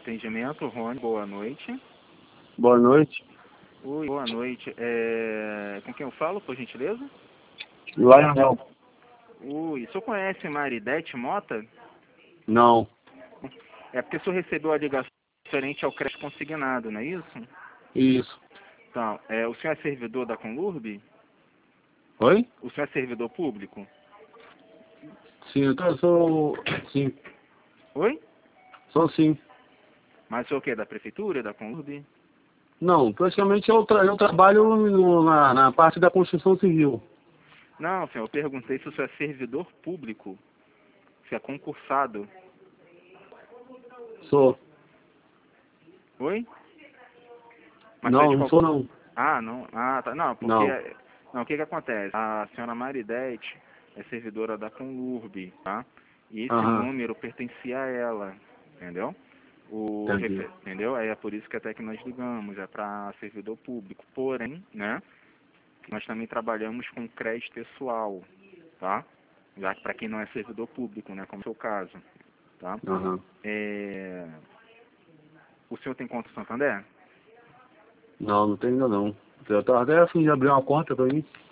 Atendimento, Rony, boa noite. Boa noite. Oi, boa noite. Com quem eu falo, por gentileza? Lionel. Oi, o senhor conhece Maridete Mota? Não. É porque o senhor recebeu a ligação referente ao crédito consignado, não é isso? Isso. Então, o senhor é servidor da Conlurb? Oi? O senhor é servidor público? Sim, eu sou... Sim. Oi? Sou sim. Mas o senhor o quê? Da prefeitura, da Conlurb? Não, praticamente eu trabalho na parte da construção civil. Não, senhor, eu perguntei se o senhor é servidor público, se é concursado. Sou. Oi? Mas você é Não, de não qual... sou não. Ah, não. Ah, tá. Não, porque... Não. Não, o que que acontece? A senhora Maridete é servidora da Conlurb, tá? E esse Aham. número pertencia a ela, entendeu? Entendi. Entendeu? Aí é por isso que até que nós ligamos, é para servidor público. Porém, né, nós também trabalhamos com crédito pessoal, tá? Já que para quem não é servidor público, né, como é o seu caso, tá? Aham. O senhor tem conta no Santander? Não, não tenho ainda não. Eu tava até a fim de abrir uma conta pra mim.